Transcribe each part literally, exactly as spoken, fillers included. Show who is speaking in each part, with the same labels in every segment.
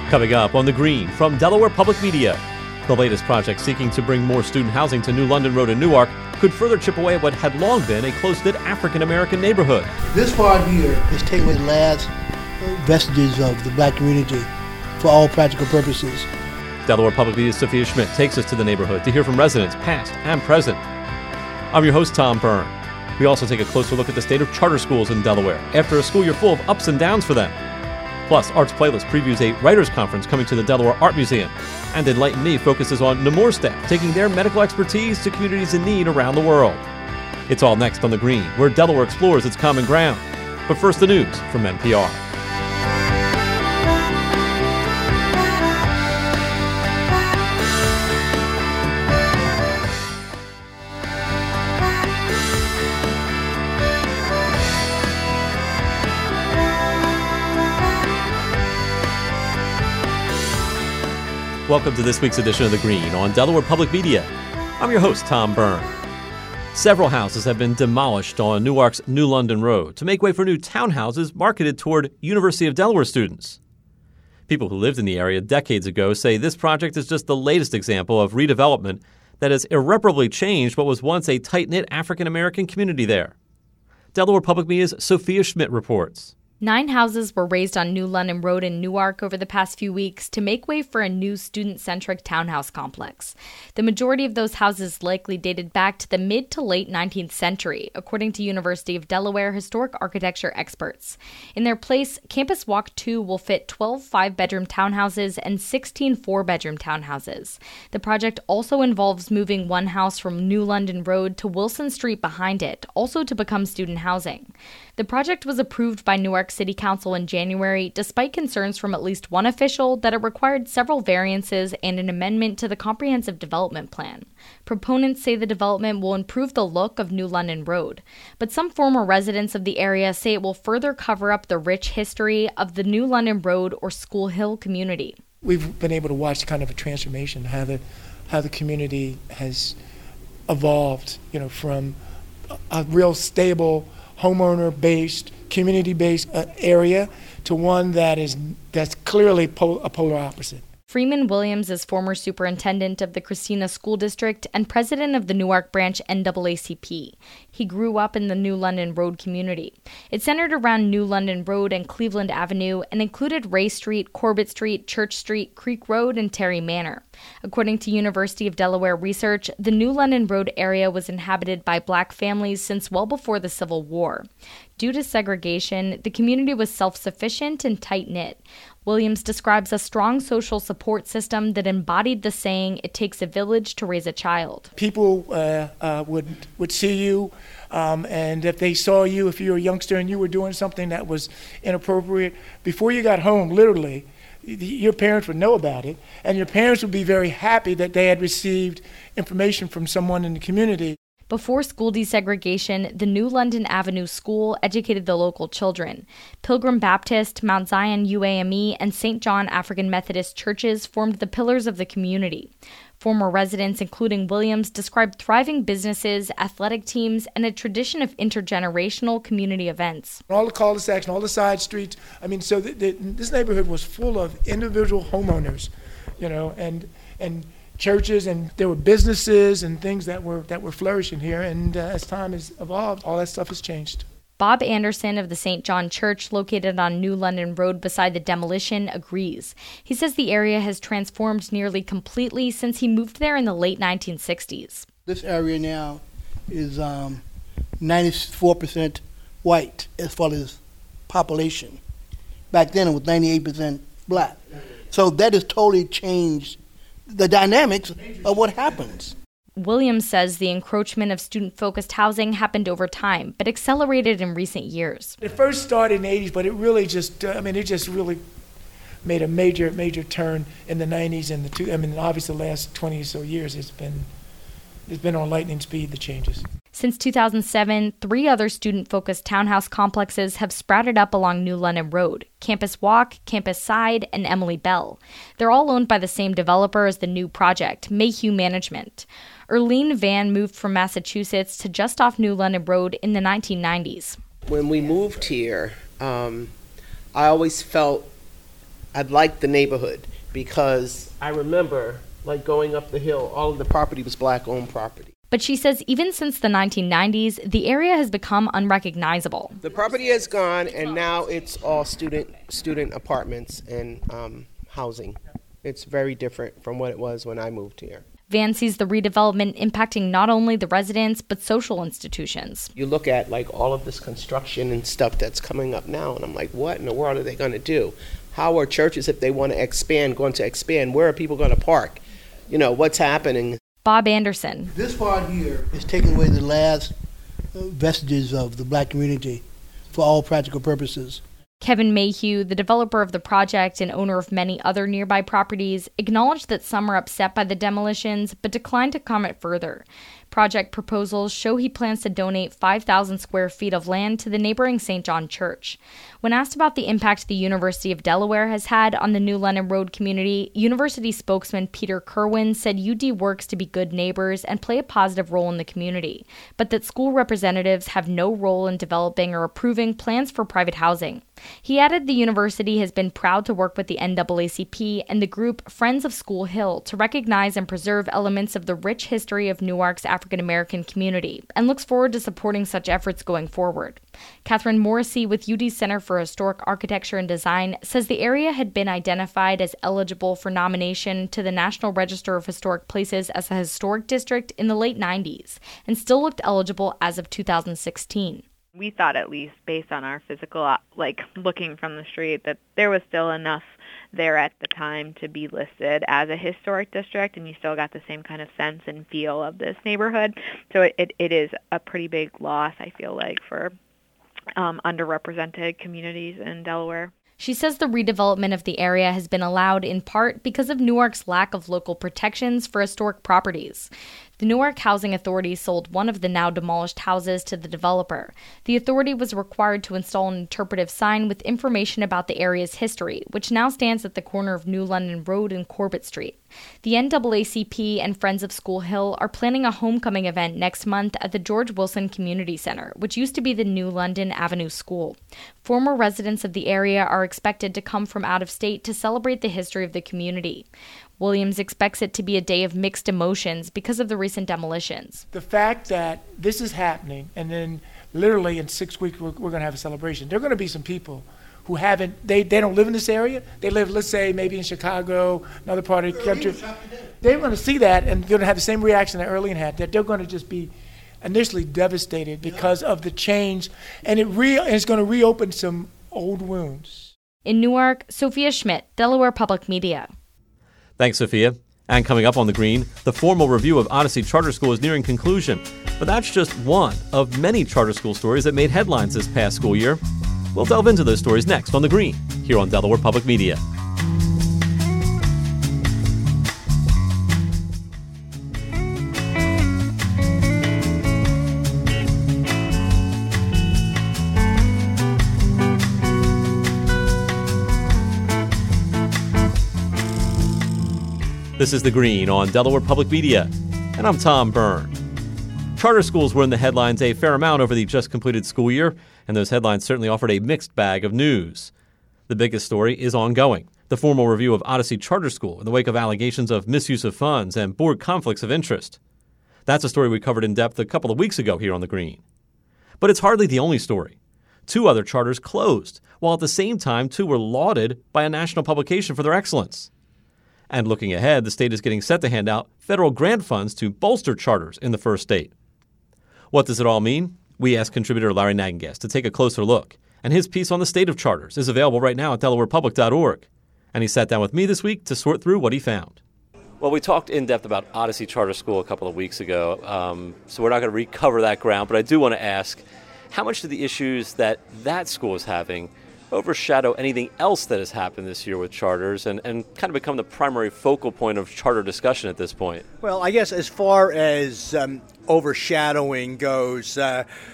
Speaker 1: Coming up on The Green from Delaware Public Media. The latest project seeking to bring more student housing to New London Road in Newark could further chip away at what had long been a close-knit African-American neighborhood.
Speaker 2: This part here is taking away the last vestiges of the black community for all practical purposes.
Speaker 1: Delaware Public Media's Sophia Schmidt takes us to the neighborhood to hear from residents past and present. I'm your host, Tom Byrne. We also take a closer look at the state of charter schools in Delaware after a school year full of ups and downs for them. Plus, Arts Playlist previews a writers' conference coming to the Delaware Art Museum. And Enlighten Me focuses on Nemours staff taking their medical expertise to communities in need around the world. It's all next on The Green, where Delaware explores its common ground. But first, the news from N P R. Welcome to this week's edition of The Green on Delaware Public Media. I'm your host, Tom Byrne. Several houses have been demolished on Newark's New London Road to make way for new townhouses marketed toward University of Delaware students. People who lived in the area decades ago say this project is just the latest example of redevelopment that has irreparably changed what was once a tight-knit African-American community there. Delaware Public Media's Sophia Schmidt reports.
Speaker 3: Nine houses were raised on New London Road in Newark over the past few weeks to make way for a new student-centric townhouse complex. The majority of those houses likely dated back to the mid to late nineteenth century, according to University of Delaware historic architecture experts. In their place, Campus Walk two will fit twelve five-bedroom townhouses and sixteen four-bedroom townhouses. The project also involves moving one house from New London Road to Wilson Street behind it, also to become student housing. The project was approved by Newark City Council in January, despite concerns from at least one official that it required several variances and an amendment to the Comprehensive Development Plan. Proponents say the development will improve the look of New London Road, but some former residents of the area say it will further cover up the rich history of the New London Road or School Hill community.
Speaker 4: We've been able to watch kind of a transformation, how the how the community has evolved, you know, from a real stable homeowner-based, community-based uh, area to one that is that's clearly pol- a polar opposite.
Speaker 3: Freeman Williams is former superintendent of the Christina School District and president of the Newark branch N double A C P. He grew up in the New London Road community. It centered around New London Road and Cleveland Avenue and included Ray Street, Corbett Street, Church Street, Creek Road, and Terry Manor. According to University of Delaware research, the New London Road area was inhabited by black families since well before the Civil War. Due to segregation, the community was self-sufficient and tight-knit. Williams describes a strong social support system that embodied the saying, "It takes a village to raise a child."
Speaker 4: People uh, uh, would would see you, um, and if they saw you, if you were a youngster and you were doing something that was inappropriate, before you got home, literally, your parents would know about it, and your parents would be very happy that they had received information from someone in the community.
Speaker 3: Before school desegregation, the New London Avenue School educated the local children. Pilgrim Baptist, Mount Zion U A M E, and Saint John African Methodist churches formed the pillars of the community. Former residents, including Williams, described thriving businesses, athletic teams, and a tradition of intergenerational community events.
Speaker 4: All the cul-de-sacs and all the side streets, I mean, so the, the, this neighborhood was full of individual homeowners, you know, and and churches, and there were businesses and things that were that were flourishing here. And uh, as time has evolved, all that stuff has changed.
Speaker 3: Bob Anderson of the Saint John Church, located on New London Road beside the demolition, agrees. He says the area has transformed nearly completely since he moved there in the late nineteen sixties.
Speaker 2: This area now is um, ninety-four percent white as far as population. Back then it was ninety-eight percent black. So that has totally changed the dynamics of what happens.
Speaker 3: Williams says the encroachment of student-focused housing happened over time, but accelerated in recent years.
Speaker 4: It first started in the eighties, but it really just, uh, I mean, it just really made a major, major turn in the nineties and the two, I mean, obviously the last twenty or so years, it's been, it's been on lightning speed, the changes.
Speaker 3: Since two thousand seven, three other student-focused townhouse complexes have sprouted up along New London Road: Campus Walk, Campus Side, and Emily Bell. They're all owned by the same developer as the new project, Mayhew Management. Erlene Van moved from Massachusetts to just off New London Road in the nineteen nineties.
Speaker 5: When we moved here, um, I always felt I liked the neighborhood because I remember, like, going up the hill, all of the property was black-owned property.
Speaker 3: But she says even since the nineteen nineties, the area has become unrecognizable.
Speaker 5: The property has gone, and now it's all student student apartments and um, housing. It's very different from what it was when I moved here.
Speaker 3: Van sees the redevelopment impacting not only the residents, but social institutions.
Speaker 5: You look at, like, all of this construction and stuff that's coming up now, and I'm like, what in the world are they going to do? How are churches, if they want to expand, going to expand? Where are people going to park? You know, what's happening?
Speaker 3: Bob Anderson.
Speaker 2: This part here is taking away the last vestiges of the black community for all practical purposes.
Speaker 3: Kevin Mayhew, the developer of the project and owner of many other nearby properties, acknowledged that some are upset by the demolitions, but declined to comment further. Project proposals show he plans to donate five thousand square feet of land to the neighboring Saint John Church. When asked about the impact the University of Delaware has had on the New London Road community, university spokesman Peter Kerwin said U D works to be good neighbors and play a positive role in the community, but that school representatives have no role in developing or approving plans for private housing. He added the university has been proud to work with the N double A C P and the group Friends of School Hill to recognize and preserve elements of the rich history of Newark's African American community, and looks forward to supporting such efforts going forward. Catherine Morrissey with U D's Center for Historic Architecture and Design says the area had been identified as eligible for nomination to the National Register of Historic Places as a historic district in the late nineties, and still looked eligible as of two thousand sixteen.
Speaker 6: We thought, at least based on our physical, like looking from the street, that there was still enough there at the time to be listed as a historic district, and you still got the same kind of sense and feel of this neighborhood. So it, it, it is a pretty big loss, I feel like, for um, underrepresented communities in Delaware.
Speaker 3: She says the redevelopment of the area has been allowed in part because of Newark's lack of local protections for historic properties. The Newark Housing Authority sold one of the now demolished houses to the developer. The authority was required to install an interpretive sign with information about the area's history, which now stands at the corner of New London Road and Corbett Street. The N double A C P and Friends of School Hill are planning a homecoming event next month at the George Wilson Community Center, which used to be the New London Avenue School. Former residents of the area are expected to come from out of state to celebrate the history of the community. Williams expects it to be a day of mixed emotions because of the recent demolitions.
Speaker 4: The fact that this is happening, and then literally in six weeks we're, we're going to have a celebration. There are going to be some people who haven't, they, they don't live in this area. They live, let's say, maybe in Chicago, another part of the country. They're going to see that and they're going to have the same reaction that Earlene had, that they're going to just be initially devastated because of the change, and it re- and it's going to reopen some old wounds.
Speaker 3: In Newark, Sophia Schmidt, Delaware Public Media.
Speaker 1: Thanks, Sophia. And coming up on The Green, the formal review of Odyssey Charter School is nearing conclusion. But that's just one of many charter school stories that made headlines this past school year. We'll delve into those stories next on The Green, here on Delaware Public Media. This is The Green on Delaware Public Media, and I'm Tom Byrne. Charter schools were in the headlines a fair amount over the just completed school year, and those headlines certainly offered a mixed bag of news. The biggest story is ongoing, the formal review of Odyssey Charter School in the wake of allegations of misuse of funds and board conflicts of interest. That's a story we covered in depth a couple of weeks ago here on The Green. But it's hardly the only story. Two other charters closed, while at the same time two were lauded by a national publication for their excellence. And looking ahead, the state is getting set to hand out federal grant funds to bolster charters in the first state. What does it all mean? We asked contributor Larry Nagengast to take a closer look, and his piece on the state of charters is available right now at delaware public dot org. And he sat down with me this week to sort through what he found. Well, we talked in depth about Odyssey Charter School a couple of weeks ago, um, so we're not going to recover that ground, but I do want to ask, how much do the issues that that school is having overshadow anything else that has happened this year with charters and, and kind of become the primary focal point of charter discussion at this point?
Speaker 7: Well, I guess as far as um, overshadowing goes, uh,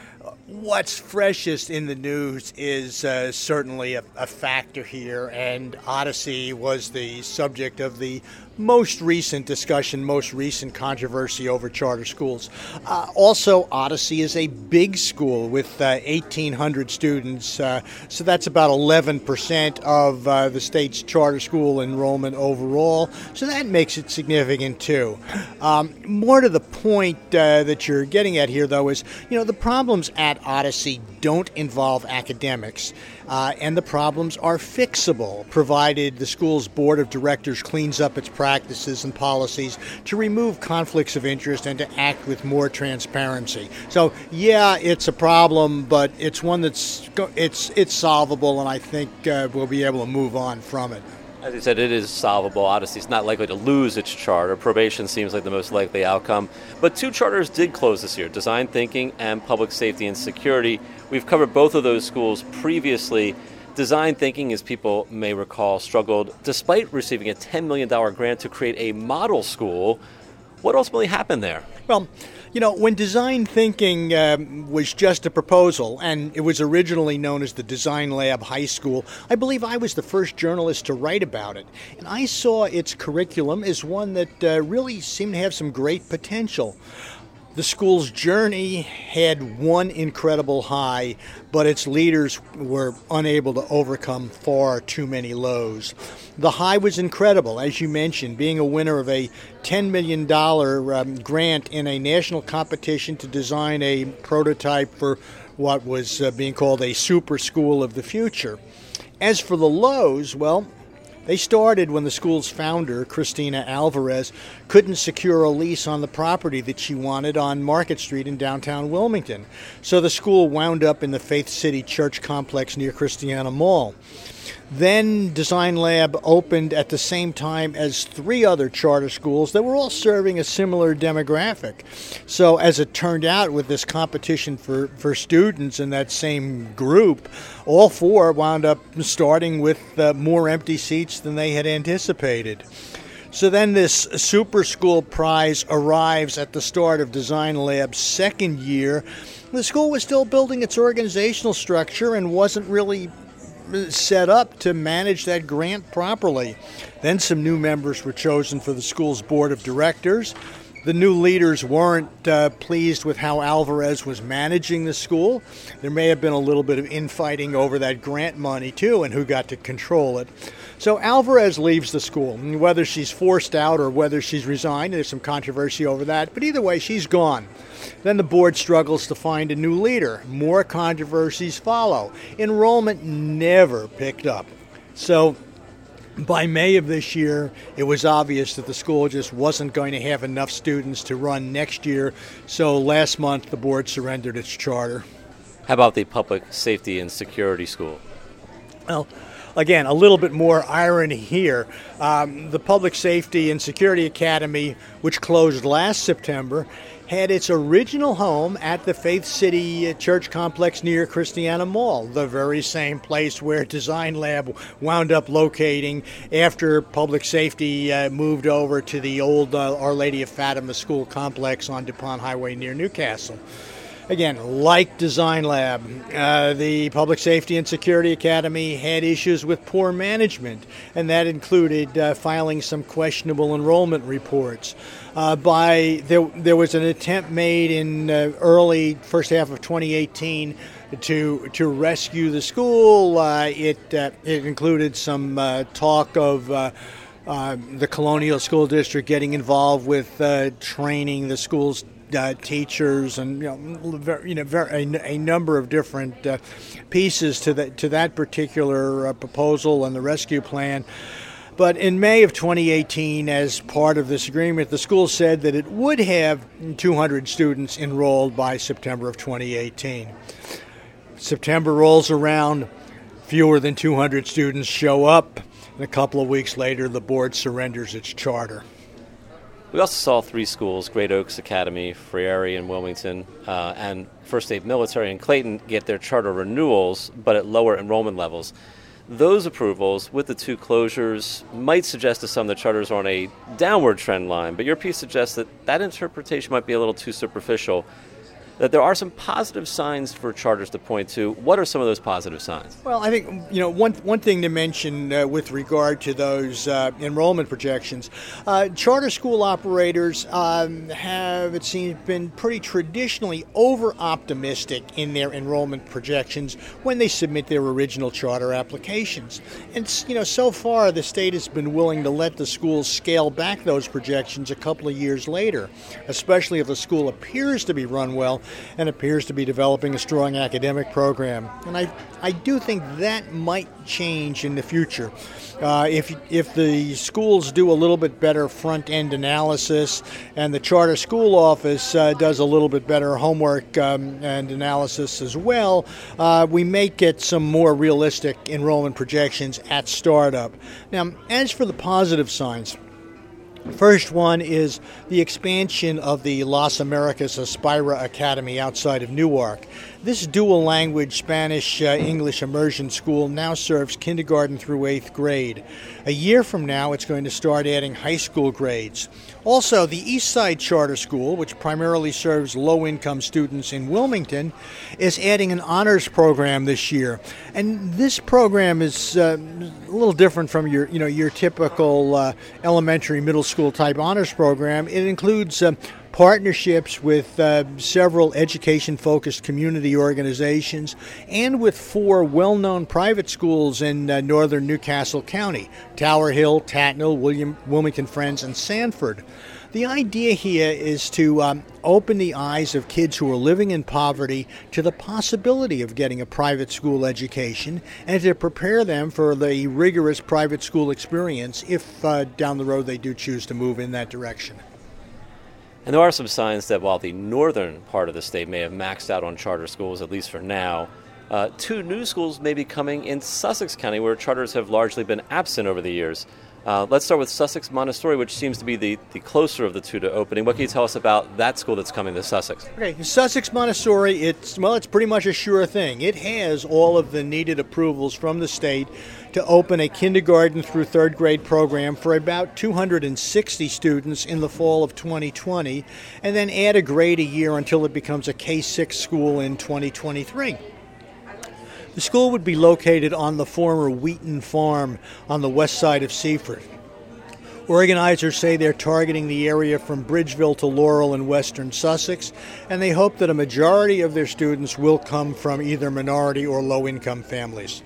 Speaker 7: What's freshest in the news is uh, certainly a, a factor here, and Odyssey was the subject of the most recent discussion, most recent controversy over charter schools. Uh, also, Odyssey is a big school with uh, eighteen hundred students, uh, so that's about eleven percent of uh, the state's charter school enrollment overall, so that makes it significant too. Um, more to the point uh, that you're getting at here, though, is, you know, the problems at Odyssey don't involve academics, uh, and the problems are fixable, provided the school's board of directors cleans up its practices and policies to remove conflicts of interest and to act with more transparency. So, yeah, it's a problem, but it's one that's it's it's solvable, and I think uh, we'll be able to move on from it.
Speaker 1: As you said, it is solvable. Odyssey's not likely to lose its charter. Probation seems like the most likely outcome. But two charters did close this year, Design Thinking and Public Safety and Security. We've covered both of those schools previously. Design Thinking, as people may recall, struggled despite receiving a ten million dollars grant to create a model school. What ultimately happened there?
Speaker 7: Well, you know, when Design Thinking um, was just a proposal, and it was originally known as the Design Lab High School, I believe I was the first journalist to write about it. And I saw its curriculum as one that uh, really seemed to have some great potential. The school's journey had one incredible high, but its leaders were unable to overcome far too many lows. The high was incredible, as you mentioned, being a winner of a ten million dollars um, grant in a national competition to design a prototype for what was uh, being called a super school of the future. As for the lows, well, they started when the school's founder, Christina Alvarez, couldn't secure a lease on the property that she wanted on Market Street in downtown Wilmington. So the school wound up in the Faith City Church complex near Christiana Mall. Then Design Lab opened at the same time as three other charter schools that were all serving a similar demographic. So as it turned out, with this competition for, for students in that same group, all four wound up starting with uh, more empty seats than they had anticipated. So then this Super School Prize arrives at the start of Design Lab's second year. The school was still building its organizational structure and wasn't really set up to manage that grant properly. Then some new members were chosen for the school's board of directors. The new leaders weren't uh, pleased with how Alvarez was managing the school. There may have been a little bit of infighting over that grant money, too, and who got to control it. So Alvarez leaves the school. Whether she's forced out or whether she's resigned, there's some controversy over that. But either way, she's gone. Then the board struggles to find a new leader. More controversies follow. Enrollment never picked up. So by May of this year, it was obvious that the school just wasn't going to have enough students to run next year. So last month, the board surrendered its charter.
Speaker 1: How about the Public Safety and Security School?
Speaker 7: Well, again, a little bit more irony here. Um, the Public Safety and Security Academy, which closed last September, had its original home at the Faith City Church complex near Christiana Mall, the very same place where Design Lab wound up locating after Public Safety uh, moved over to the old uh, Our Lady of Fatima School complex on DuPont Highway near Newcastle. Again, like Design Lab, uh, the Public Safety and Security Academy had issues with poor management, and that included uh, filing some questionable enrollment reports. Uh, by there, there was an attempt made in uh, early first half of twenty eighteen to to rescue the school. Uh, it uh, it included some uh, talk of Uh, Uh, the Colonial School District getting involved with uh, training the school's uh, teachers, and you know, very, you know, very, a, a number of different uh, pieces to that to that particular uh, proposal and the rescue plan. But in May of twenty eighteen, as part of this agreement, the school said that it would have two hundred students enrolled by September of twenty eighteen. September rolls around, fewer than two hundred students show up. And a couple of weeks later, the board surrenders its charter.
Speaker 1: We also saw three schools, Great Oaks Academy, Freire in Wilmington, uh, and First Aid Military in Clayton, get their charter renewals, but at lower enrollment levels. Those approvals, with the two closures, might suggest to some that charters are on a downward trend line, but your piece suggests that that interpretation might be a little too superficial. that there are some positive signs for charters to point to. What are some of those positive signs?
Speaker 7: Well, I think, you know, one one thing to mention uh, with regard to those uh, enrollment projections, uh, charter school operators um, have, it seems, been pretty traditionally over-optimistic in their enrollment projections when they submit their original charter applications. And, you know, so far the state has been willing to let the schools scale back those projections a couple of years later, especially if the school appears to be run well and appears to be developing a strong academic program. And I, I do think that might change in the future. Uh, if if the schools do a little bit better front-end analysis and the charter school office uh, does a little bit better homework um, and analysis as well, uh, we may get some more realistic enrollment projections at startup. Now, as for the positive signs, first one is the expansion of the Las Americas Aspira Academy outside of Newark. This dual-language Spanish-English uh, immersion school now serves kindergarten through eighth grade. A year from now, it's going to start adding high school grades. Also, the East Side Charter School, which primarily serves low-income students in Wilmington, is adding an honors program this year. And this program is uh, a little different from your, you know, your typical uh, elementary, middle school type honors program. It includes uh, partnerships with uh, several education-focused community organizations and with four well-known private schools in uh, northern Newcastle County: Tower Hill, Tatnall, William, Wilmington Friends, and Sanford. The idea here is to um, open the eyes of kids who are living in poverty to the possibility of getting a private school education and to prepare them for the rigorous private school experience if uh, down the road they do choose to move in that direction.
Speaker 1: And there are some signs that while the northern part of the state may have maxed out on charter schools, at least for now, uh, two new schools may be coming in Sussex County where charters have largely been absent over the years. Uh, let's start with Sussex Montessori, which seems to be the, the closer of the two to opening. What can you tell us about that school that's coming to Sussex?
Speaker 7: Okay, Sussex Montessori, it's, well, it's pretty much a sure thing. It has all of the needed approvals from the state to open a kindergarten through third grade program for about two hundred sixty students in the fall of twenty twenty, and then add a grade a year until it becomes a K six school in twenty twenty-three. The school would be located on the former Wheaton Farm on the west side of Seaford. Organizers say they're targeting the area from Bridgeville to Laurel in western Sussex, and they hope that a majority of their students will come from either minority or low-income families.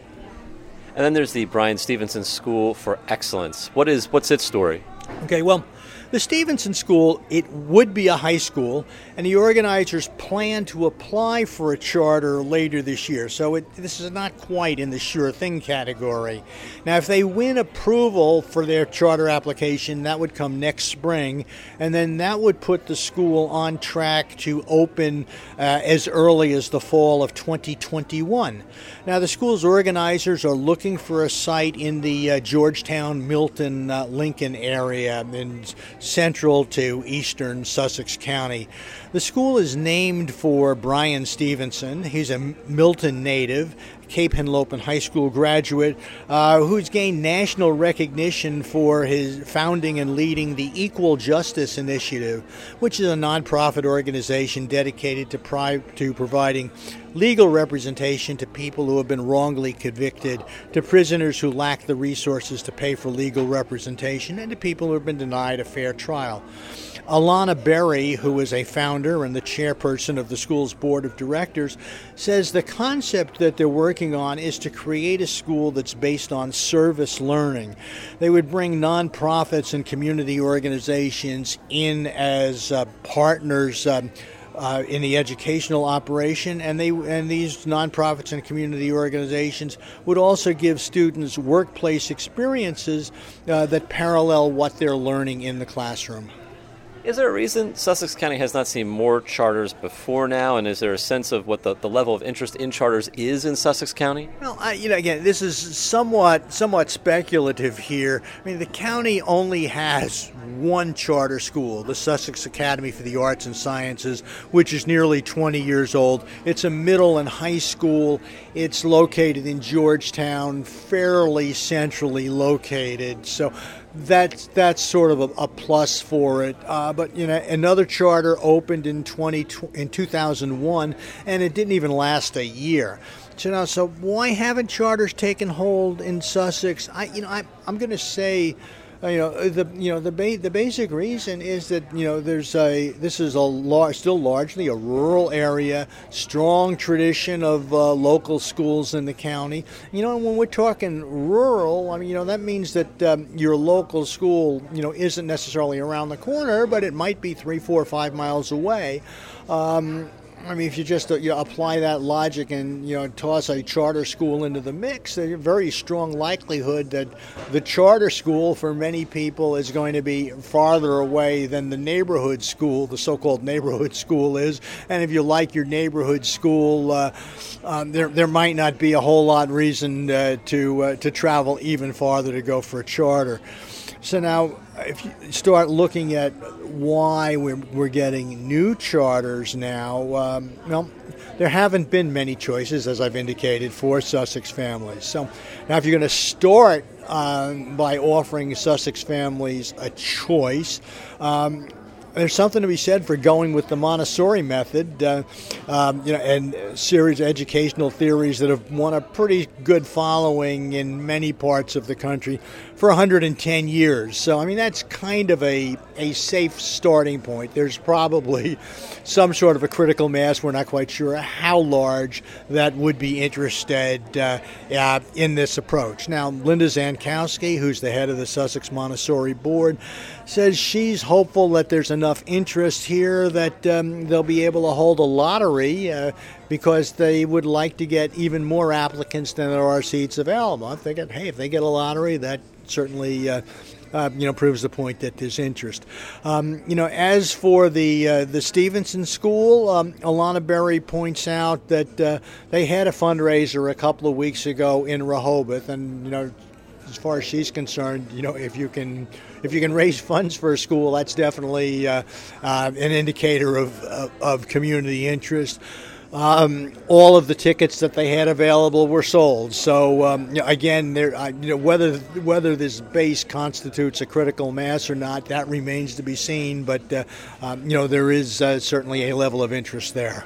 Speaker 1: And then there's the Brian Stevenson School for Excellence. What is, what's its story?
Speaker 7: Okay, well, the Stevenson School, it would be a high school, and the organizers plan to apply for a charter later this year. So it, this is not quite in the sure thing category. Now, if they win approval for their charter application, that would come next spring, and then that would put the school on track to open uh, as early as the fall of twenty twenty-one. Now, the school's organizers are looking for a site in the uh, Georgetown, Milton, uh, Lincoln area in central to eastern Sussex County. The school is named for Brian Stevenson. He's a Milton native, Cape Henlopen High School graduate, uh, who's gained national recognition for his founding and leading the Equal Justice Initiative, which is a nonprofit organization dedicated to, pri- to providing legal representation to people who have been wrongly convicted, to prisoners who lack the resources to pay for legal representation, and to people who have been denied a fair trial. Alana Berry, who is a founder and the chairperson of the school's board of directors, says the concept that they're working on is to create a school that's based on service learning. They would bring nonprofits and community organizations in as uh, partners um, Uh, in the educational operation, and they and these nonprofits and community organizations would also give students workplace experiences uh, that parallel what they're learning in the classroom.
Speaker 1: Is there a reason Sussex County has not seen more charters before now, and is there a sense of what the, the level of interest in charters is in Sussex County?
Speaker 7: Well, I, you know, again, this is somewhat somewhat speculative here. I mean, the county only has one charter school, the Sussex Academy for the Arts and Sciences, which is nearly twenty years old. It's a middle and high school. It's located in Georgetown, fairly centrally located. So that's that's sort of a, a plus for it. Uh, but you know, another charter opened in twenty in two thousand one, and it didn't even last a year. So now, so why haven't charters taken hold in Sussex? I you know I I'm going to say. You know the you know the ba- the basic reason is that you know there's a this is a lar- still largely a rural area, strong tradition of uh, local schools in the county. You know, when we're talking rural, I mean you know that means that um, your local school you know isn't necessarily around the corner, but it might be three, four, five miles away. Um, I mean, if you just uh, you know, apply that logic and you know toss a charter school into the mix, there's a very strong likelihood that the charter school for many people is going to be farther away than the neighborhood school, the so-called neighborhood school is. And if you like your neighborhood school, uh, um, there there might not be a whole lot of reason uh, to uh, to travel even farther to go for a charter. So now, if you start looking at why we're, we're getting new charters now, um, well, there haven't been many choices, as I've indicated, for Sussex families. So now if you're going to start um, by offering Sussex families a choice, um, there's something to be said for going with the Montessori method, uh, um, you know, and a series of educational theories that have won a pretty good following in many parts of the country for one hundred ten years. So, I mean, that's kind of a, a safe starting point. There's probably some sort of a critical mass. We're not quite sure how large that would be interested uh, uh, in this approach. Now, Linda Zankowski, who's the head of the Sussex Montessori Board, says she's hopeful that there's enough interest here that um, they'll be able to hold a lottery uh, because they would like to get even more applicants than there are seats available. I'm thinking, hey, if they get a lottery, that certainly uh, uh, you know proves the point that there's interest. Um, you know, as for the uh, the Stevenson School, um, Alana Berry points out that uh, they had a fundraiser a couple of weeks ago in Rehoboth, and you know, as far as she's concerned, you know, if you can if you can raise funds for a school, that's definitely uh, uh, an indicator of, of of community interest. Um, all of the tickets that they had available were sold. So um, you know, again, there, uh, you know, whether whether this base constitutes a critical mass or not, that remains to be seen. But uh, um, you know, there is uh, certainly a level of interest there.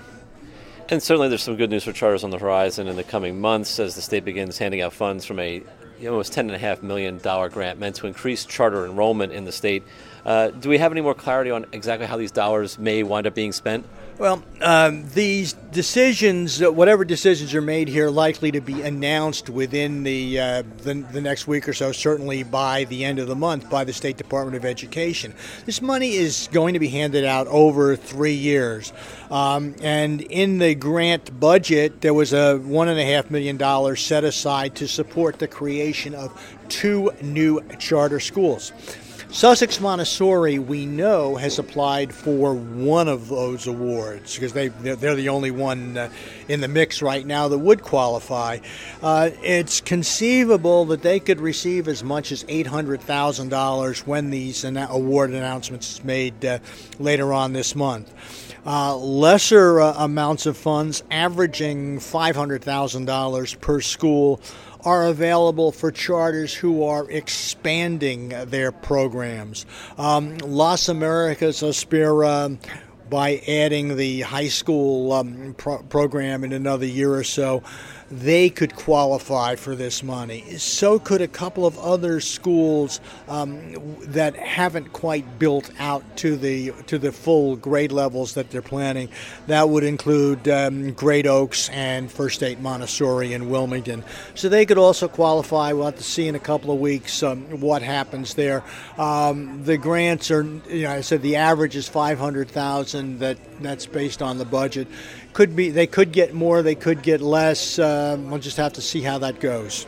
Speaker 1: And certainly, there's some good news for charters on the horizon in the coming months as the state begins handing out funds from a almost ten point five million dollars grant meant to increase charter enrollment in the state. Uh, do we have any more clarity on exactly how these dollars may wind up being spent?
Speaker 7: Well, um, these decisions, uh, whatever decisions are made here, are likely to be announced within the, uh, the the next week or so, certainly by the end of the month by the State Department of Education. This money is going to be handed out over three years. Um, and in the grant budget, there was a one point five million dollars set aside to support the creation of two new charter schools. Sussex Montessori, we know, has applied for one of those awards because they, they're the only one uh, in the mix right now that would qualify. Uh, it's conceivable that they could receive as much as eight hundred thousand dollars when these an- award announcements is made uh, later on this month. Uh, lesser uh, amounts of funds, averaging five hundred thousand dollars per school, are available for charters who are expanding their programs. Um, Las Americas Aspira, by adding the high school um, pro- program in another year or so, they could qualify for this money. So could a couple of other schools um, that haven't quite built out to the to the full grade levels that they're planning. That would include um, Great Oaks and First State Montessori in Wilmington. So they could also qualify. We'll have to see in a couple of weeks um, what happens there. Um, the grants are, you know, I said the average is five hundred thousand. That that's based on the budget. Could be they could get more, they could get less. Um, we'll just have to see how that goes.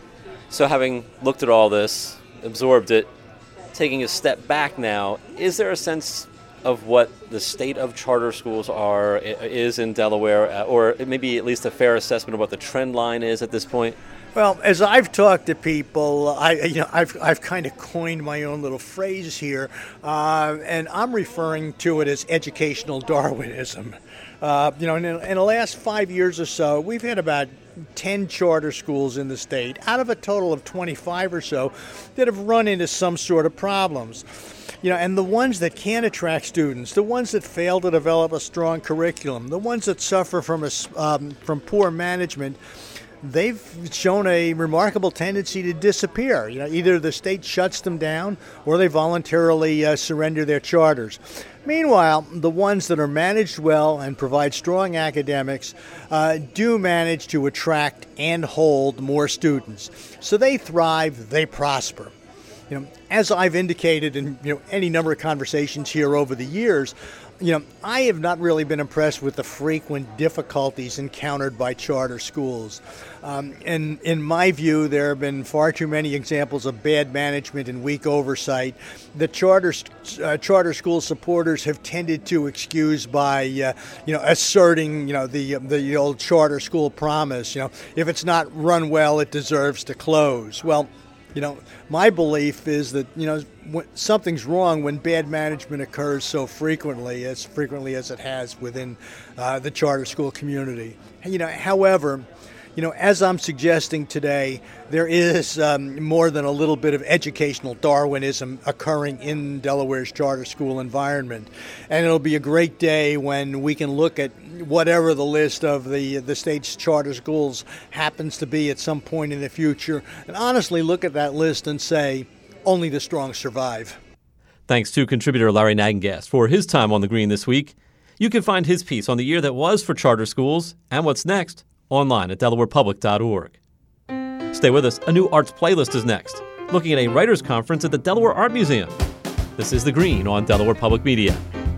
Speaker 1: So having looked at all this, absorbed it, taking a step back now, is there a sense of what the state of charter schools are is in Delaware, or maybe at least a fair assessment of what the trend line is at this point?
Speaker 7: Well, as I've talked to people, I you know I've I've kind of coined my own little phrase here, uh, and I'm referring to it as educational Darwinism. Uh, you know, in, in the last five years or so, we've had about ten charter schools in the state, out of a total of twenty-five or so, that have run into some sort of problems. You know, and the ones that can't attract students, the ones that fail to develop a strong curriculum, the ones that suffer from a, um, from poor management, they've shown a remarkable tendency to disappear. You know, either the state shuts them down or they voluntarily uh, surrender their charters. Meanwhile, the ones that are managed well and provide strong academics uh, do manage to attract and hold more students. So they thrive, they prosper. You know, as I've indicated in you know any number of conversations here over the years, you know, I have not really been impressed with the frequent difficulties encountered by charter schools. Um, and in my view, there have been far too many examples of bad management and weak oversight that charter uh, charter school supporters have tended to excuse by, uh, you know, asserting, you know, the the old charter school promise. You know, if it's not run well, it deserves to close. Well, you know, my belief is that, you know, something's wrong when bad management occurs so frequently, as frequently as it has within uh, the charter school community. You know, however, you know, as I'm suggesting today, there is um, more than a little bit of educational Darwinism occurring in Delaware's charter school environment. And it'll be a great day when we can look at whatever the list of the the state's charter schools happens to be at some point in the future, and honestly look at that list and say, only the strong survive.
Speaker 1: Thanks to contributor Larry Nagengast for his time on The Green this week. You can find his piece on the year that was for charter schools and what's next online at delaware public dot org. Stay with us. A new arts playlist is next, looking at a writers' conference at the Delaware Art Museum. This is The Green on Delaware Public Media.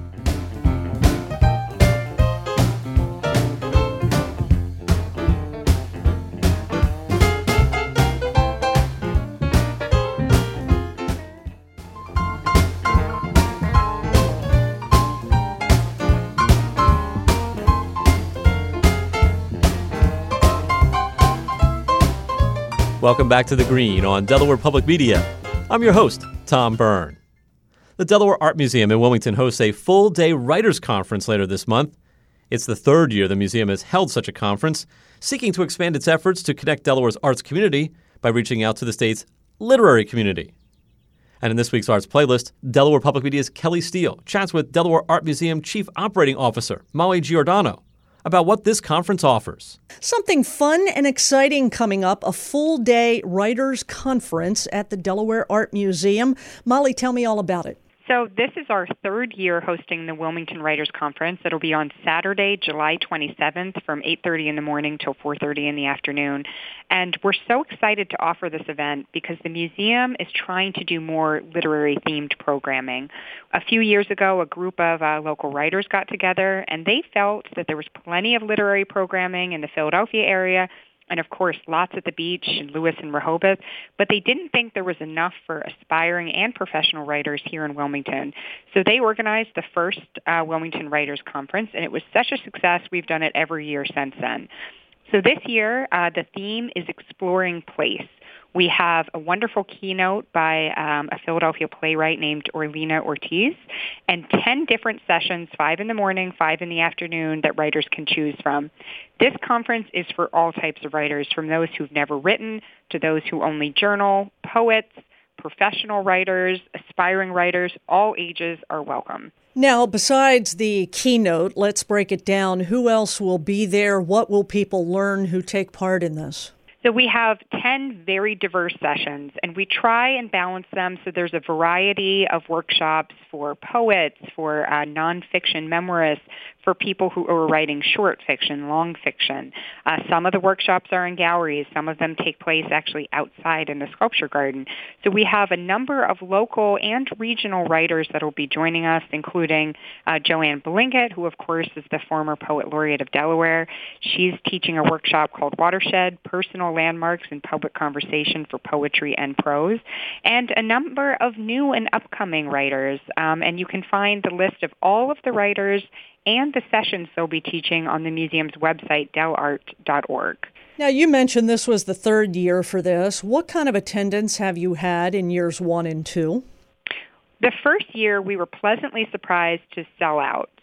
Speaker 1: Welcome back to The Green on Delaware Public Media. I'm your host, Tom Byrne. The Delaware Art Museum in Wilmington hosts a full-day writers' conference later this month. It's the third year the museum has held such a conference, seeking to expand its efforts to connect Delaware's arts community by reaching out to the state's literary community. And in this week's arts playlist, Delaware Public Media's Kelly Steele chats with Delaware Art Museum Chief Operating Officer Molly Giordano about what this conference offers.
Speaker 8: Something fun and exciting coming up, a full-day writers' conference at the Delaware Art Museum. Molly, tell me all about it.
Speaker 9: So this is our third year hosting the Wilmington Writers Conference. It'll be on Saturday, July twenty-seventh from eight thirty in the morning till four thirty in the afternoon. And we're so excited to offer this event because the museum is trying to do more literary-themed programming. A few years ago, a group of uh, local writers got together, and they felt that there was plenty of literary programming in the Philadelphia area, and of course, lots at the beach in Lewis and Rehoboth, but they didn't think there was enough for aspiring and professional writers here in Wilmington. So they organized the first uh, Wilmington Writers Conference, and it was such a success, we've done it every year since then. So this year, uh, the theme is Exploring Place. We have a wonderful keynote by um, a Philadelphia playwright named Orlina Ortiz, and ten different sessions, five in the morning, five in the afternoon, that writers can choose from. This conference is for all types of writers, from those who've never written to those who only journal, poets, professional writers, aspiring writers, all ages are welcome.
Speaker 8: Now, besides the keynote, let's break it down. Who else will be there? What will people learn who take part in this?
Speaker 9: So we have ten very diverse sessions, and we try and balance them so there's a variety of workshops for poets, for uh, nonfiction memoirists, for people who are writing short fiction, long fiction. Uh, some of the workshops are in galleries. Some of them take place actually outside in the sculpture garden. So we have a number of local and regional writers that will be joining us, including uh, Joanne Blingett, who, of course, is the former Poet Laureate of Delaware. She's teaching a workshop called Watershed, Personal Landmarks in Public Conversation for Poetry and Prose, and a number of new and upcoming writers. Um, and you can find the list of all of the writers and the sessions they'll be teaching on the museum's website, del art dot org.
Speaker 8: Now, you mentioned this was the third year for this. What kind of attendance have you had in years one and two?
Speaker 9: The first year, we were pleasantly surprised to sell out.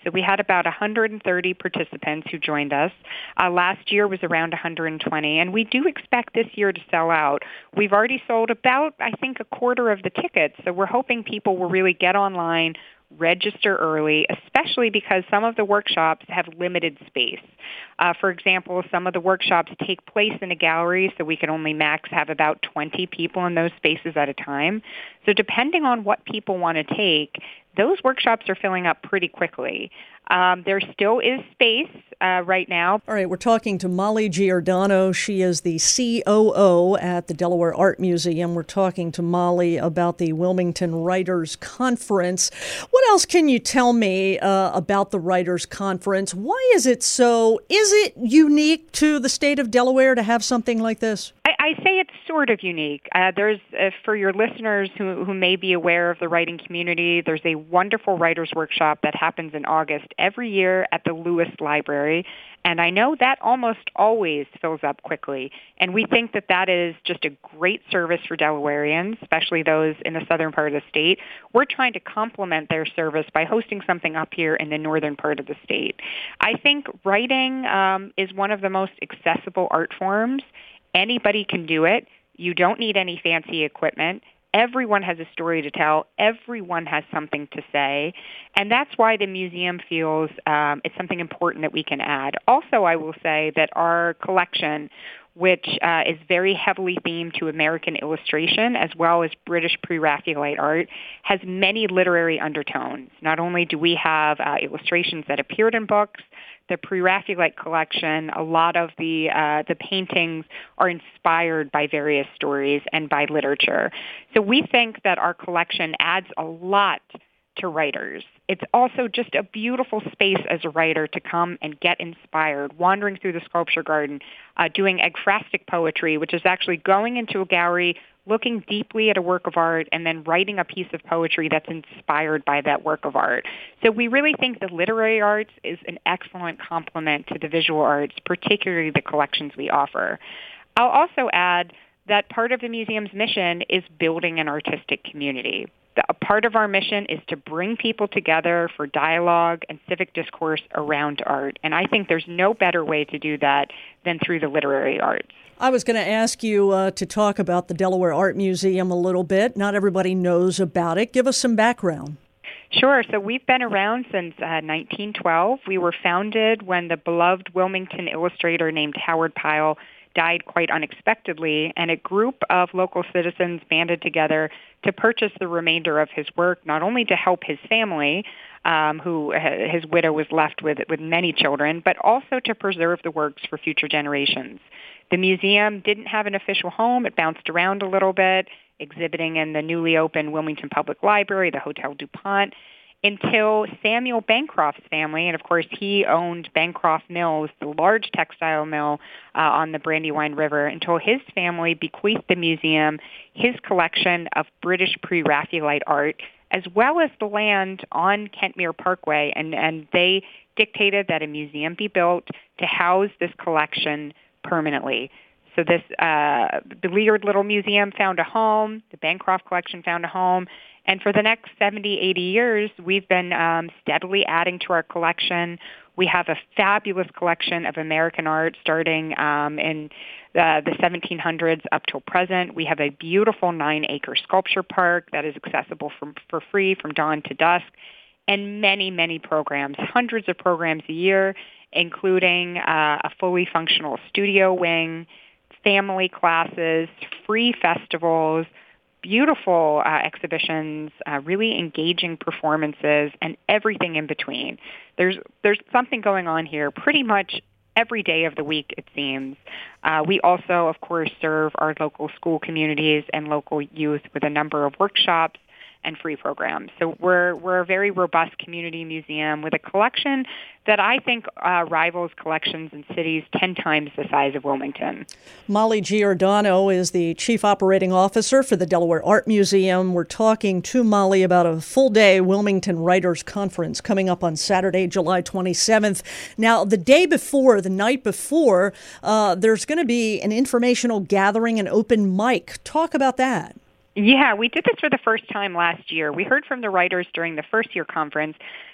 Speaker 9: So we had about one hundred thirty participants who joined us. Uh, last year was around one hundred twenty, and we do expect this year to sell out. We've already sold about, I think, a quarter of the tickets, so we're hoping people will really get online, register early, especially because some of the workshops have limited space. Uh, for example, some of the workshops take place in a gallery, so we can only max have about twenty people in those spaces at a time. So depending on what people want to take, those workshops are filling up pretty quickly. Um, there still is space uh, right now.
Speaker 8: All right, we're talking to Molly Giordano. She is the C O O at the Delaware Art Museum. We're talking to Molly about the Wilmington Writers Conference. What else can you tell me uh, about the Writers Conference? Why is it so, is it unique to the state of Delaware to have something like this?
Speaker 9: I, I say it's sort of unique. Uh, there's, uh, for your listeners who, who may be aware of the writing community, there's a wonderful writers workshop that happens in August every year at the Lewis Library. And I know that almost always fills up quickly. And we think that that is just a great service for Delawareans, especially those in the southern part of the state. We're trying to complement their service by hosting something up here in the northern part of the state. I think writing um, is one of the most accessible art forms. Anybody can do it. You don't need any fancy equipment. Everyone has a story to tell. Everyone has something to say. And that's why the museum feels um, it's something important that we can add. Also, I will say that our collection, which uh, is very heavily themed to American illustration as well as British pre-Raphaelite art, has many literary undertones. Not only do we have uh, illustrations that appeared in books, the pre-Raphaelite collection, a lot of the uh, the paintings are inspired by various stories and by literature. So we think that our collection adds a lot to writers. It's also just a beautiful space as a writer to come and get inspired, wandering through the sculpture garden, uh, doing ekphrastic poetry, which is actually going into a gallery, looking deeply at a work of art, and then writing a piece of poetry that's inspired by that work of art. So we really think the literary arts is an excellent complement to the visual arts, particularly the collections we offer. I'll also add that part of the museum's mission is building an artistic community. A part of our mission is to bring people together for dialogue and civic discourse around art. And I think there's no better way to do that than through the literary arts.
Speaker 8: I was going to ask you uh, to talk about the Delaware Art Museum a little bit. Not everybody knows about it. Give us some background.
Speaker 9: Sure. So we've been around since uh, nineteen twelve. We were founded when the beloved Wilmington illustrator named Howard Pyle died quite unexpectedly, and a group of local citizens banded together to purchase the remainder of his work, not only to help his family, um, who his widow was left with, with many children, but also to preserve the works for future generations. The museum didn't have an official home. It bounced around a little bit, exhibiting in the newly opened Wilmington Public Library, the Hotel DuPont, until Samuel Bancroft's family, and of course he owned Bancroft Mills, the large textile mill uh, on the Brandywine River, until his family bequeathed the museum his collection of British pre-Raphaelite art, as well as the land on Kentmere Parkway, and, and they dictated that a museum be built to house this collection permanently. So this uh, beleaguered little museum found a home, the Bancroft collection found a home, and for the next seventy, eighty years, we've been um, steadily adding to our collection. We have a fabulous collection of American art starting um, in uh, the seventeen hundreds up till present. We have a beautiful nine-acre sculpture park that is accessible for, for free from dawn to dusk, and many, many programs, hundreds of programs a year, including uh, a fully functional studio wing, family classes, free festivals, beautiful uh, exhibitions, uh, really engaging performances, and everything in between. There's there's something going on here pretty much every day of the week, it seems. Uh, we also, of course, serve our local school communities and local youth with a number of workshops and free programs. So we're we're a very robust community museum with a collection that I think uh, rivals collections in cities ten times the size of Wilmington.
Speaker 8: Molly Giordano is the Chief Operating Officer for the Delaware Art Museum. We're talking to Molly about a full-day Wilmington Writers Conference coming up on Saturday, July twenty-seventh. Now, the day before, the night before, uh, there's going to be an informational gathering, an open mic. Talk about that.
Speaker 9: Yeah, we did this for the first time last year. We heard from the writers during the first year conference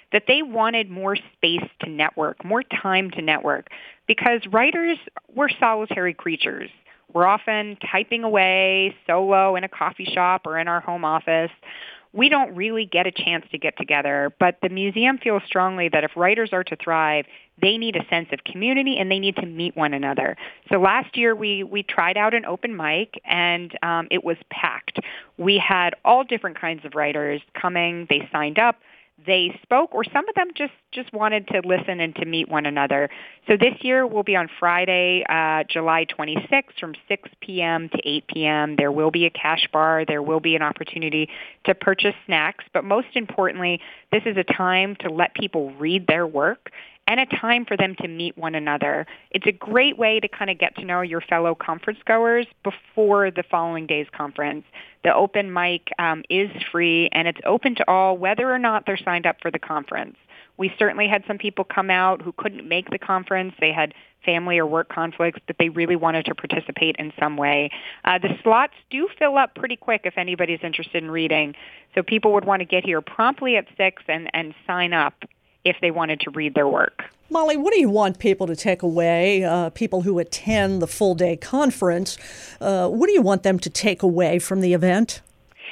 Speaker 9: that they wanted more space to network, more time to network, because writers, we're solitary creatures. We're often typing away solo in a coffee shop or in our home office. We don't really get a chance to get together, but the museum feels strongly that if writers are to thrive, they need a sense of community and they need to meet one another. So last year we, we tried out an open mic, and um, it was packed. We had all different kinds of writers coming. They signed up. They spoke, or some of them just, just wanted to listen and to meet one another. So this year will be on Friday, uh, July twenty-sixth from six p.m. to eight p.m. There will be a cash bar. There will be an opportunity to purchase snacks. But most importantly, this is a time to let people read their work and a time for them to meet one another. It's a great way to kind of get to know your fellow conference goers before the following day's conference. The open mic um, is free, and it's open to all, whether or not they're signed up for the conference. We certainly had some people come out who couldn't make the conference. They had family or work conflicts, but they really wanted to participate in some way. Uh, the slots do fill up pretty quick if anybody's interested in reading. So people would want to get here promptly at six and, and sign up if they wanted to read their work.
Speaker 8: Molly, what do you want people to take away, uh, people who attend the full-day conference? Uh, what do you want them to take away from the event?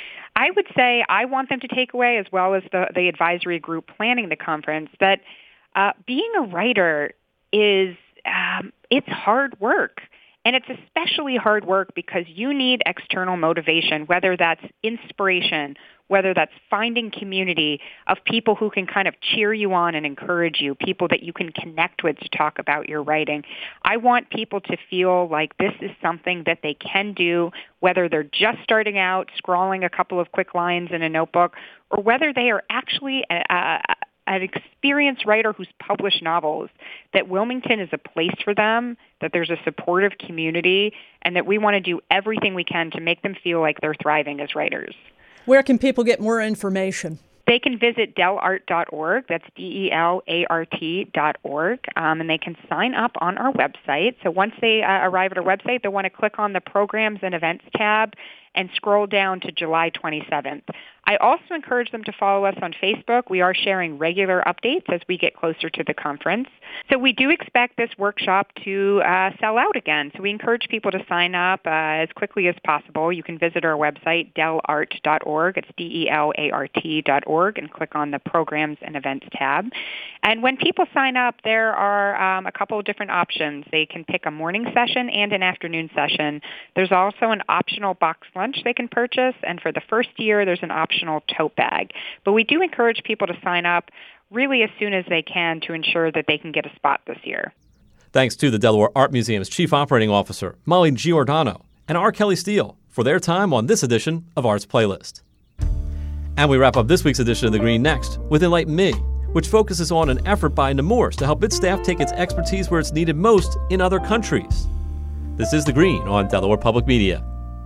Speaker 9: I would say I want them to take away, as well as the, the advisory group planning the conference, that uh, being a writer is, um, it's hard work. And it's especially hard work because you need external motivation, whether that's inspiration, whether that's finding community of people who can kind of cheer you on and encourage you, people that you can connect with to talk about your writing. I want people to feel like this is something that they can do, whether they're just starting out, scrawling a couple of quick lines in a notebook, or whether they are actually a, a, an experienced writer who's published novels, that Wilmington is a place for them, that there's a supportive community, and that we want to do everything we can to make them feel like they're thriving as writers.
Speaker 8: Where can people get more information?
Speaker 9: They can visit del art dot org. That's D E L A R T dot org, um, and they can sign up on our website. So once they uh, arrive at our website, they'll want to click on the Programs and Events tab and scroll down to July twenty-seventh. I also encourage them to follow us on Facebook. We are sharing regular updates as we get closer to the conference. So we do expect this workshop to uh, sell out again. So we encourage people to sign up uh, as quickly as possible. You can visit our website, del art dot org. It's D E L A R T dot org, and click on the Programs and Events tab. And when people sign up, there are um, a couple of different options. They can pick a morning session and an afternoon session. There's also an optional box lunch they can purchase, and for the first year, there's an optional tote bag. But we do encourage people to sign up really as soon as they can to ensure that they can get a spot this year.
Speaker 1: Thanks to the Delaware Art Museum's Chief Operating Officer, Molly Giordano, and R. Kelly Steele for their time on this edition of Arts Playlist. And we wrap up this week's edition of The Green next with Enlighten Me, which focuses on an effort by Nemours to help its staff take its expertise where it's needed most in other countries. This is The Green on Delaware Public Media.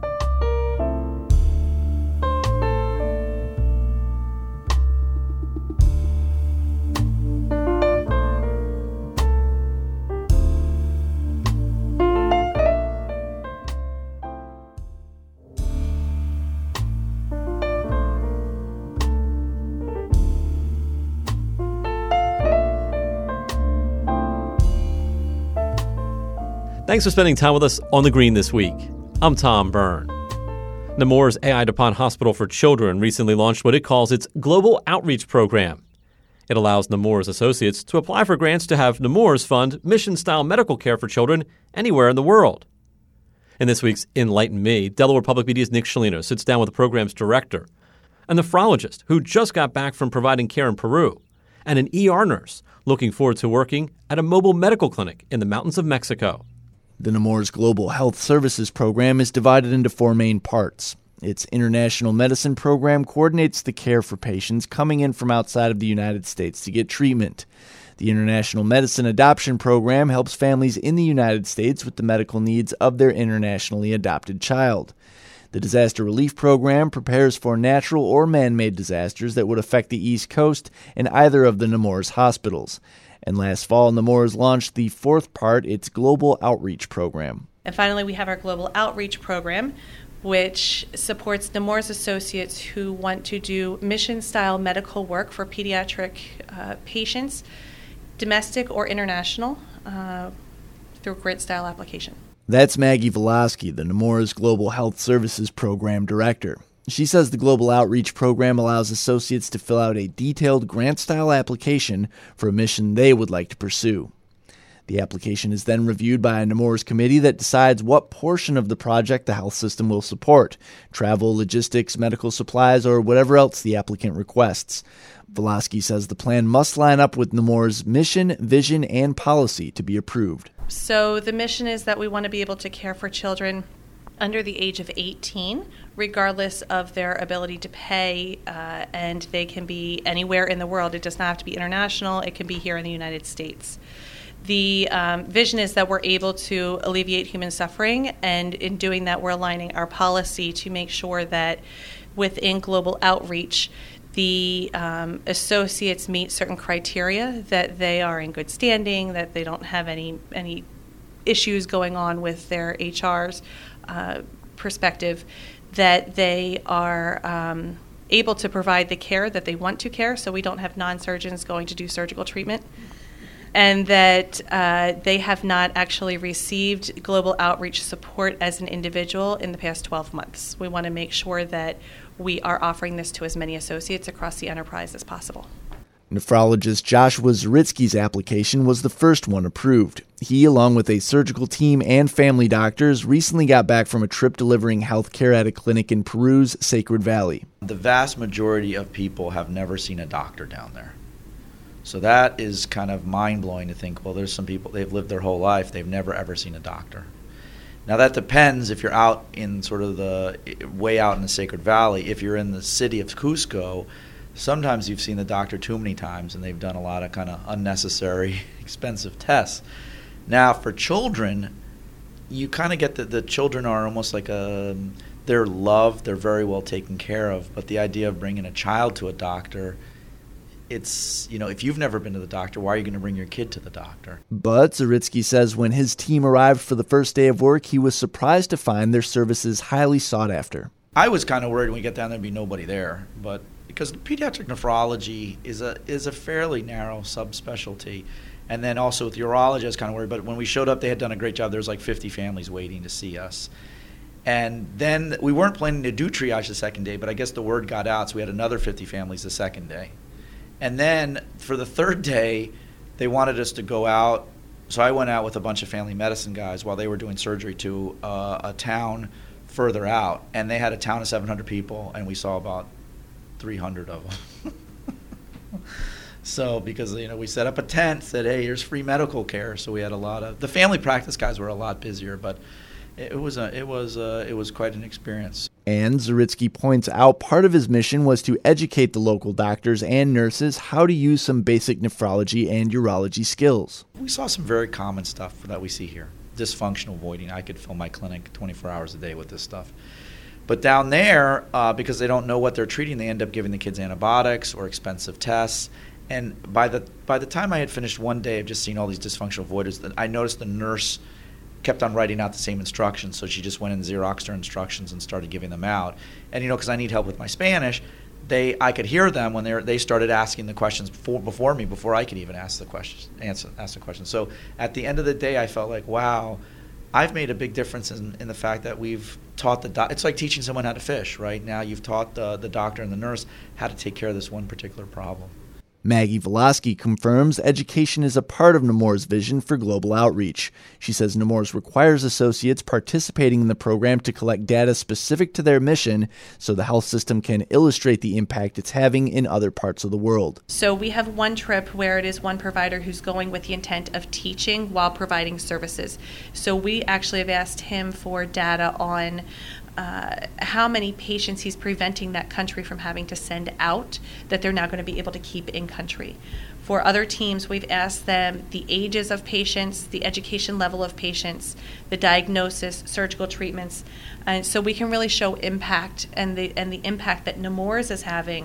Speaker 1: Thanks for spending time with us on The Green this week. I'm Tom Byrne. Nemours A I DuPont Hospital for Children recently launched what it calls its Global Outreach Program. It allows Nemours associates to apply for grants to have Nemours fund mission-style medical care for children anywhere in the world. In this week's Enlighten Me, Delaware Public Media's Nick Scialino sits down with the program's director, a nephrologist who just got back from providing care in Peru, and an E R nurse looking forward to working at a mobile medical clinic in the mountains of Mexico.
Speaker 10: The Nemours Global Health Services Program is divided into four main parts. Its International Medicine Program coordinates the care for patients coming in from outside of the United States to get treatment. The International Medicine Adoption Program helps families in the United States with the medical needs of their internationally adopted child. The Disaster Relief Program prepares for natural or man-made disasters that would affect the East Coast and either of the Nemours hospitals. And last fall, Nemours launched the fourth part, its Global Outreach Program.
Speaker 11: And finally, we have our Global Outreach Program, which supports Nemours Associates who want to do mission-style medical work for pediatric uh, patients, domestic or international, uh, through a grant-style application.
Speaker 10: That's Maggie Volosky, the Nemours Global Health Services Program Director. She says the Global Outreach Program allows associates to fill out a detailed grant-style application for a mission they would like to pursue. The application is then reviewed by a Nemours committee that decides what portion of the project the health system will support: travel, logistics, medical supplies, or whatever else the applicant requests. Volosky says the plan must line up with Nemours' mission, vision, and policy to be approved.
Speaker 11: So the mission is that we want to be able to care for children under the age of eighteen, regardless of their ability to pay, uh, and they can be anywhere in the world. It does not have to be international. It can be here in the United States. The um, vision is that we're able to alleviate human suffering, and in doing that, we're aligning our policy to make sure that within global outreach, the um, associates meet certain criteria, that they are in good standing, that they don't have any any issues going on with their H R's uh, perspective, that they are um, able to provide the care that they want to care, so we don't have non-surgeons going to do surgical treatment, and that uh, they have not actually received global outreach support as an individual in the past twelve months. We want to make sure that we are offering this to as many associates across the enterprise as possible.
Speaker 10: Nephrologist Joshua Zaritsky's application was the first one approved. He, along with a surgical team and family doctors, recently got back from a trip delivering health care at a clinic in Peru's Sacred Valley.
Speaker 12: The vast majority of people have never seen a doctor down there. So that is kind of mind-blowing to think, well, there's some people, they've lived their whole life, they've never ever seen a doctor. Now that depends if you're out in sort of the, way out in the Sacred Valley. If you're in the city of Cusco, sometimes you've seen the doctor too many times and they've done a lot of kind of unnecessary, expensive tests. Now for children, you kind of get that the children are almost like a, they're loved, they're very well taken care of, but the idea of bringing a child to a doctor, it's, you know, if you've never been to the doctor, why are you going to bring your kid to the doctor?
Speaker 10: But Zaritsky says when his team arrived for the first day of work, he was surprised to find their services highly sought after.
Speaker 12: I was kind of worried when we get down there there'd be nobody there, but because pediatric nephrology is a is a fairly narrow subspecialty. And then also with urology, I was kind of worried, but when we showed up, they had done a great job. There was like fifty families waiting to see us. And then we weren't planning to do triage the second day, but I guess the word got out, so we had another fifty families the second day. And then for the third day, they wanted us to go out. So I went out with a bunch of family medicine guys while they were doing surgery to uh, a town further out. And they had a town of seven hundred people, and we saw about three hundred of them. So because, you know, we set up a tent, said, hey, here's free medical care. So we had a lot of, the family practice guys were a lot busier, but it was a, it was a, it was quite an experience.
Speaker 10: And Zaritsky points out part of his mission was to educate the local doctors and nurses how to use some basic nephrology and urology skills.
Speaker 12: We saw some very common stuff that we see here. Dysfunctional voiding. I could fill my clinic twenty-four hours a day with this stuff. But down there, uh, because they don't know what they're treating, they end up giving the kids antibiotics or expensive tests. And by the by the time I had finished one day of just seeing all these dysfunctional voiders, I noticed the nurse kept on writing out the same instructions, so she just went and Xeroxed her instructions and started giving them out. And, you know, because I need help with my Spanish, they I could hear them when they they started asking the questions before before me, before I could even ask the questions, answer ask the questions. So at the end of the day, I felt like, wow, I've made a big difference in, in the fact that we've taught the doc- it's like teaching someone how to fish, right? Now you've taught the, the doctor and the nurse how to take care of this one particular problem.
Speaker 10: Maggie Volosky confirms education is a part of Nemours' vision for global outreach. She says Nemours requires associates participating in the program to collect data specific to their mission so the health system can illustrate the impact it's having in other parts of the world.
Speaker 11: So we have one trip where it is one provider who's going with the intent of teaching while providing services. So we actually have asked him for data on Uh, how many patients he's preventing that country from having to send out that they're now going to be able to keep in country. For other teams, we've asked them the ages of patients, the education level of patients, the diagnosis, surgical treatments, and so we can really show impact and the and the impact that Nemours is having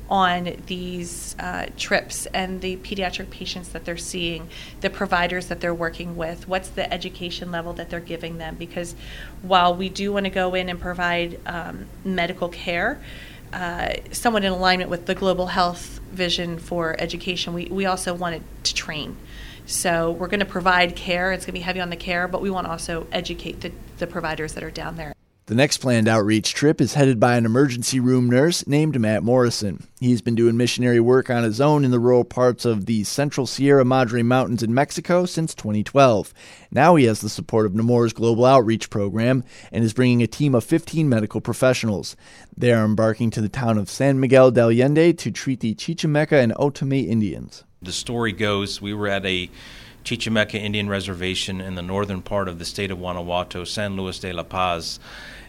Speaker 11: on these uh, trips and the pediatric patients that they're seeing, the providers that they're working with, what's the education level that they're giving them. Because while we do want to go in and provide um, medical care, uh, somewhat in alignment with the global health vision for education, we, we also wanted to train. So we're going to provide care. It's going to be heavy on the care, but we want to also educate the, the providers that are down there.
Speaker 10: The next planned outreach trip is headed by an emergency room nurse named Matt Morrison. He's been doing missionary work on his own in the rural parts of the Central Sierra Madre Mountains in Mexico since twenty twelve. Now he has the support of Nemours Global Outreach Program and is bringing a team of fifteen medical professionals. They are embarking to the town of San Miguel de Allende to treat the Chichimeca and Otomé Indians.
Speaker 13: The story goes, we were at a Chichimeca Indian reservation in the northern part of the state of Guanajuato, San Luis de la Paz.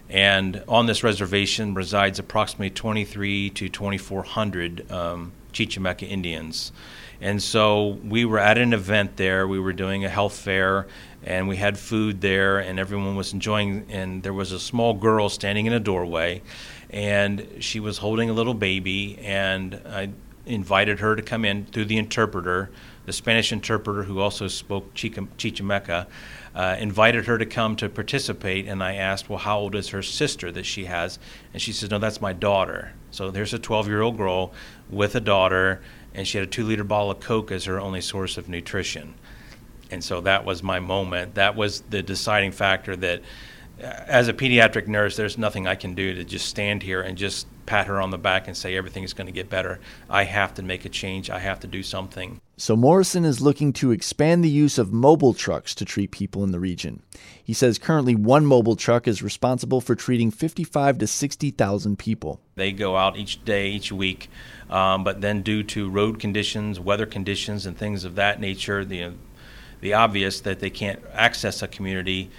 Speaker 13: And on this reservation resides approximately twenty-three to twenty-four hundred um, Chichimeca Indians. And so we were at an event there. We were doing a health fair, and we had food there, and everyone was enjoying. And there was a small girl standing in a doorway, and she was holding a little baby, and I invited her to come in through the interpreter. The Spanish interpreter, who also spoke Chichimeca, uh, invited her to come to participate, and I asked, well, how old is her sister that she has? And she said, no, that's my daughter. So there's a twelve-year-old girl with a daughter, and she had a two-liter bottle of Coke as her only source of nutrition. And so that was my moment. That was the deciding factor that, uh, as a pediatric nurse, there's nothing I can do to just stand here and just pat her on the back and say everything is going to get better. I have to make a change. I have to do something.
Speaker 10: So Morrison is looking to expand the use of mobile trucks to treat people in the region. He says currently one mobile truck is responsible for treating fifty-five to sixty thousand people.
Speaker 13: They go out each day, each week, um, but then due to road conditions, weather conditions, and things of that nature, the, the obvious that they can't access a community,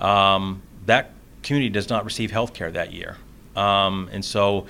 Speaker 13: um, that community does not receive health care that year. Um, and so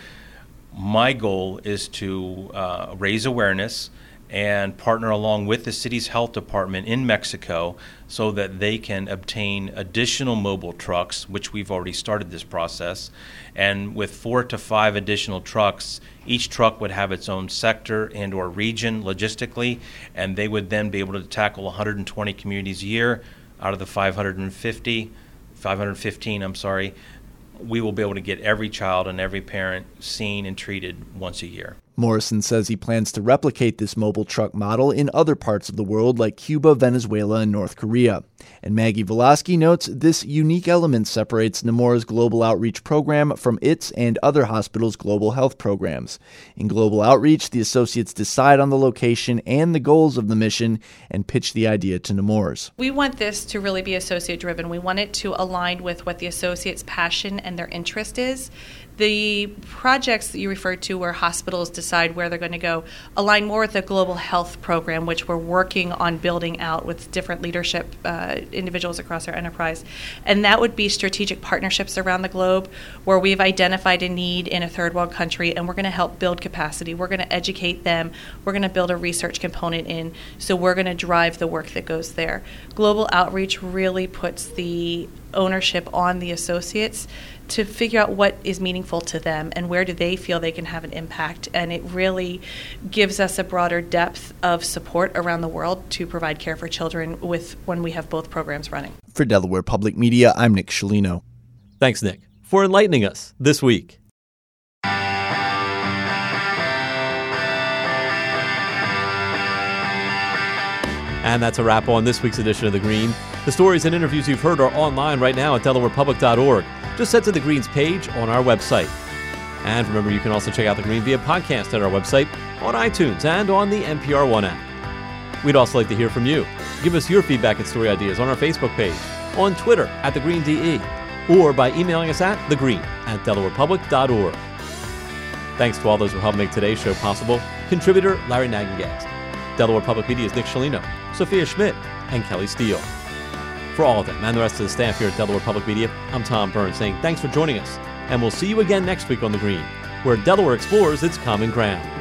Speaker 13: my goal is to uh, raise awareness and partner along with the city's health department in Mexico so that they can obtain additional mobile trucks, which we've already started this process. And with four to five additional trucks, each truck would have its own sector and or region logistically, and they would then be able to tackle one hundred twenty communities a year out of the five hundred fifty, five hundred fifteen, I'm sorry. We will be able to get every child and every parent seen and treated once a year.
Speaker 10: Morrison says he plans to replicate this mobile truck model in other parts of the world like Cuba, Venezuela, and North Korea. And Maggie Voloski notes this unique element separates Nemours Global Outreach Program from its and other hospitals' global health programs. In Global Outreach, the associates decide on the location and the goals of the mission and pitch the idea to Nemours.
Speaker 11: We want this to really be associate-driven. We want it to align with what the associates' passion and their interest is. The projects that you referred to where hospitals decide where they're going to go align more with the global health program, which we're working on building out with different leadership uh, individuals across our enterprise. And that would be strategic partnerships around the globe where we've identified a need in a third world country and we're going to help build capacity. We're going to educate them. We're going to build a research component in. So we're going to drive the work that goes there. Global outreach really puts the ownership on the associates to figure out what is meaningful to them and where do they feel they can have an impact. And it really gives us a broader depth of support around the world to provide care for children with when we have both programs running.
Speaker 10: For Delaware Public Media, I'm Nick Sciolino.
Speaker 1: Thanks, Nick, for enlightening us this week. And that's a wrap on this week's edition of The Green. The stories and interviews you've heard are online right now at delaware public dot org. Just head to The Green's page on our website. And remember, you can also check out The Green via podcast at our website, on iTunes, and on the N P R One app. We'd also like to hear from you. Give us your feedback and story ideas on our Facebook page, on Twitter at The Green D E, or by emailing us at thegreen at delaware public dot org. Thanks to all those who helped make today's show possible. Contributor Larry Nagengast. Delaware Public Media's Nick Sciolino, Sophia Schmidt, and Kelly Steele. For all of them and the rest of the staff here at Delaware Public Media, I'm Tom Burns saying thanks for joining us, and we'll see you again next week on The Green, where Delaware explores its common ground.